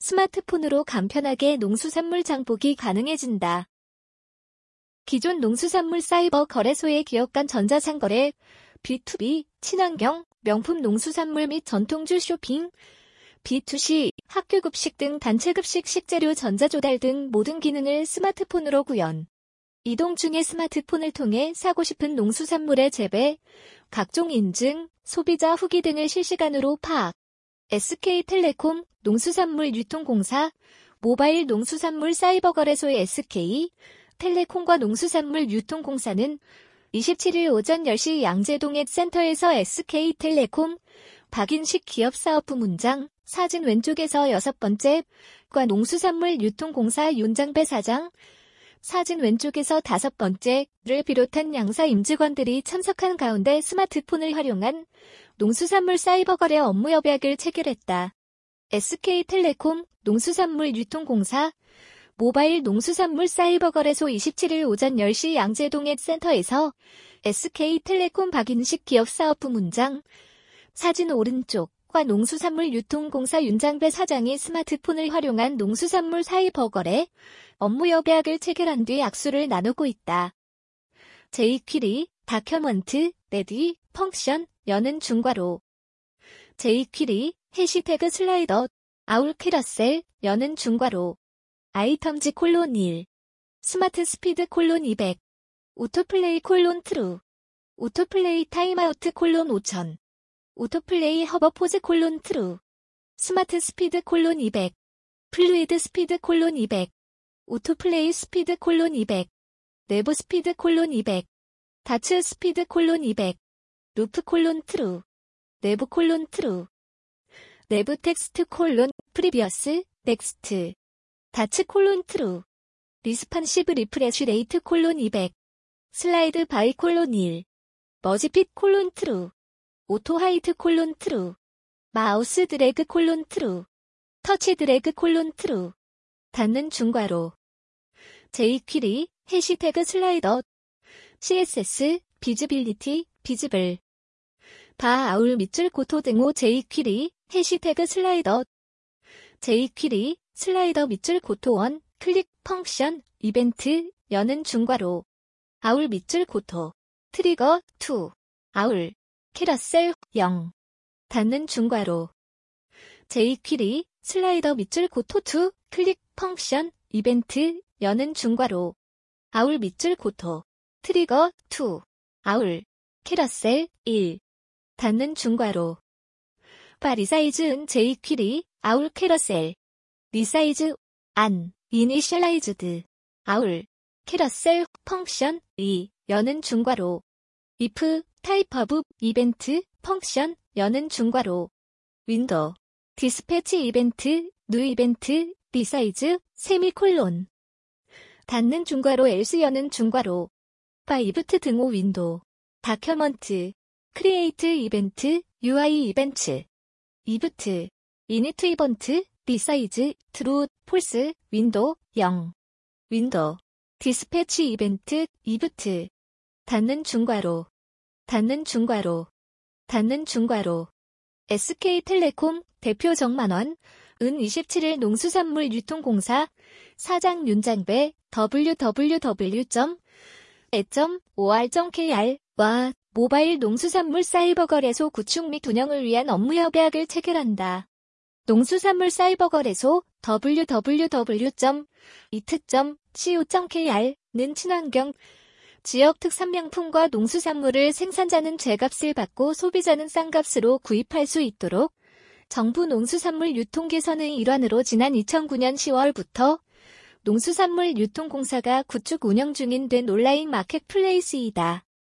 스마트폰으로 간편하게 농수산물 장보기 가능해진다. 기존 농수산물 사이버 거래소의 기업 간 전자상거래, B2B, 친환경, 명품 농수산물 및 전통주 쇼핑, B2C, 학교급식 등 단체급식 식재료 전자조달 등 모든 기능을 스마트폰으로 구현. 이동 중에 스마트폰을 통해 사고 싶은 농수산물의 재배, 각종 인증, 소비자 후기 등을 실시간으로 파악. SK텔레콤, 농수산물 유통공사, 모바일 농수산물 사이버 거래소의 SK텔레콤과 농수산물 유통공사는 27일 오전 10시 양재동 앱센터에서 SK텔레콤 박인식 기업사업부문장 사진 왼쪽에서 6번째 과 농수산물 유통공사 윤장배 사장 사진 왼쪽에서 5번째를 비롯한 양사 임직원들이 참석한 가운데 스마트폰을 활용한 농수산물 사이버 거래 업무 협약을 체결했다. SK텔레콤 농수산물 유통공사 모바일 농수산물 사이버 거래소 27일 오전 10시 양재동 앱센터에서 SK텔레콤 박인식 기업사업부문장 사진 오른쪽과 농수산물 유통공사 윤장배 사장이 스마트폰을 활용한 농수산물 사이버 거래 업무 협약을 체결한 뒤 악수를 나누고 있다. jQuery, 다큐먼트, 레디, 펑션, 여는 중괄호. jQuery, 해시태그 슬라이더, 아울 캐러셀, 여는 중괄호. 아이템즈 콜론 1. 스마트 스피드 콜론 200. 오토플레이 콜론 트루. 오토플레이 타임아우트 콜론 5000. 오토플레이 허버포즈 콜론 트루. 스마트 스피드 콜론 200. 플루이드 스피드 콜론 200. 오토플레이 스피드 콜론 200. 내부 스피드 콜론 200. 다츠 스피드 콜론 200. 루프 콜론 트루. 내부 콜론 트루. 내부 텍스트 콜론 프리비어스 넥스트. 다츠 콜론 트루. 리스판시브 리프레쉬 레이트 콜론 200. 슬라이드 바이 콜론 1. 머지핏 콜론 트루. 오토 하이트 콜론 트루. 마우스 드래그 콜론 트루. 터치 드래그 콜론 트루. 닫는 중괄호. jQuery, 해시태그 슬라이더. CSS, 비즈빌리티, 비즈블. 바 아울 밑줄 고토 등호 jQuery, 해시태그 슬라이더. jQuery, 슬라이더 밑줄 고토 1, 클릭, 펑션, 이벤트, 여는 중괄호. 아울 밑줄 고토. 트리거, 2. 아울. 캐러셀, 0. 닫는 중괄호. jQuery, 슬라이더 밑줄 고토 2, 클릭, 펑션, 이벤트, 여는 중괄호. 아울 밑줄 고토. 트리거, 2. 아울. 캐러셀, 1. 닫는 중괄호. 바 리사이즈은 jQuery, 아울 캐러셀. 리사이즈, 안, 이니셜라이즈드. 아울. 캐러셀, 펑션, 2. 여는 중괄호. if, 타입 오브, 이벤트, 펑션, 여는 중괄호. 윈도우. 디스패치 이벤트, 뉴 이벤트, 리사이즈, 세미콜론. 닫는 중괄호 else 여는 중괄호. 바 이브트 등호 윈도우. 다큐먼트. 크리에이트 이벤트, UI 이벤트. 이브트. 이니트 이벤트, 리사이즈, 트루, 폴스, 윈도우, 0. 윈도우. 디스패치 이벤트, 이브트. 닫는 중괄호. 닫는 중괄호. 닫는 중괄호. SK텔레콤 대표 정만원, 은 27일 농수산물 유통공사 사장 윤장배 www.e.or.kr 와 모바일 농수산물 사이버 거래소 구축 및 운영을 위한 업무 협약을 체결한다. 농수산물 사이버 거래소 www.it.co.kr는 친환경 지역 특산명품과 농수산물을 생산자는 제값을 받고 소비자는 싼 값으로 구입할 수 있도록 정부 농수산물 유통 개선의 일환으로 지난 2009년 10월부터 농수산물 유통공사가 구축 운영 중인 된 온라인 마켓플레이스이다.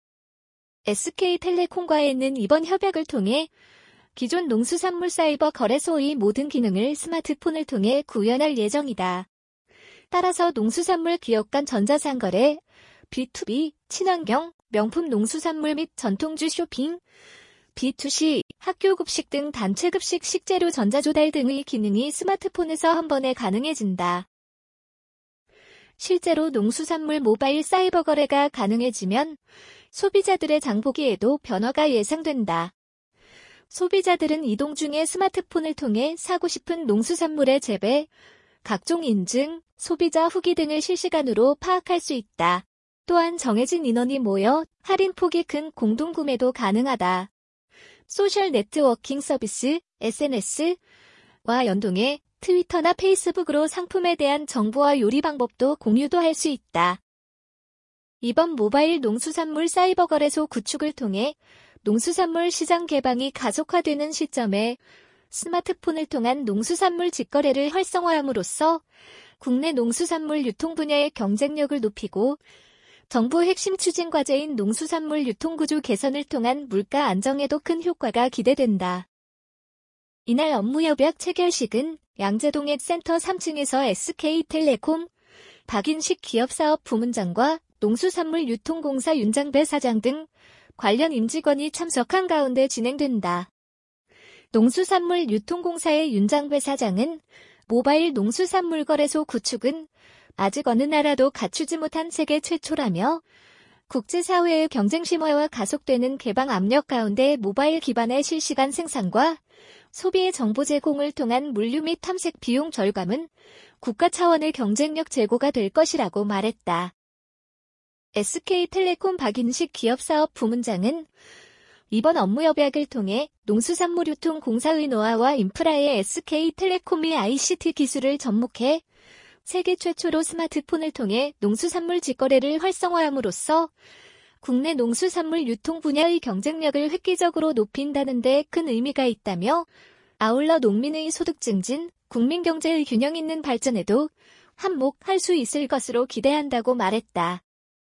SK텔레콤과에는 이번 협약을 통해 기존 농수산물 사이버 거래소의 모든 기능을 스마트폰을 통해 구현할 예정이다. 따라서 농수산물 기업 간 전자상거래, B2B, 친환경, 명품 농수산물 및 전통주 쇼핑, B2C, 학교급식 등 단체급식 식재료 전자조달 등의 기능이 스마트폰에서 한 번에 가능해진다. 실제로 농수산물 모바일 사이버 거래가 가능해지면 소비자들의 장보기에도 변화가 예상된다. 소비자들은 이동 중에 스마트폰을 통해 사고 싶은 농수산물의 재배, 각종 인증, 소비자 후기 등을 실시간으로 파악할 수 있다. 또한 정해진 인원이 모여 할인폭이 큰 공동구매도 가능하다. 소셜 네트워킹 서비스, SNS와 연동해 트위터나 페이스북으로 상품에 대한 정보와 요리 방법도 공유도 할 수 있다. 이번 모바일 농수산물 사이버 거래소 구축을 통해 농수산물 시장 개방이 가속화되는 시점에 스마트폰을 통한 농수산물 직거래를 활성화함으로써 국내 농수산물 유통 분야의 경쟁력을 높이고 정부 핵심 추진 과제인 농수산물 유통구조 개선을 통한 물가 안정에도 큰 효과가 기대된다. 이날 업무협약 체결식은 양재동의 센터 3층에서 SK텔레콤, 박인식 기업사업 부문장과 농수산물 유통공사 윤장배 사장 등 관련 임직원이 참석한 가운데 진행된다. 농수산물 유통공사의 윤장배 사장은 모바일 농수산물 거래소 구축은 아직 어느 나라도 갖추지 못한 세계 최초라며 국제사회의 경쟁 심화와 가속되는 개방 압력 가운데 모바일 기반의 실시간 생산과 소비의 정보 제공을 통한 물류 및 탐색 비용 절감은 국가 차원의 경쟁력 제고가 될 것이라고 말했다. SK텔레콤 박인식 기업사업 부문장은 이번 업무협약을 통해 농수산물 유통공사의 노하우와 인프라에 SK텔레콤이 ICT 기술을 접목해 세계 최초로 스마트폰을 통해 농수산물 직거래를 활성화함으로써 국내 농수산물 유통 분야의 경쟁력을 획기적으로 높인다는 데 큰 의미가 있다며 아울러 농민의 소득 증진, 국민 경제의 균형 있는 발전에도 한몫할 수 있을 것으로 기대한다고 말했다.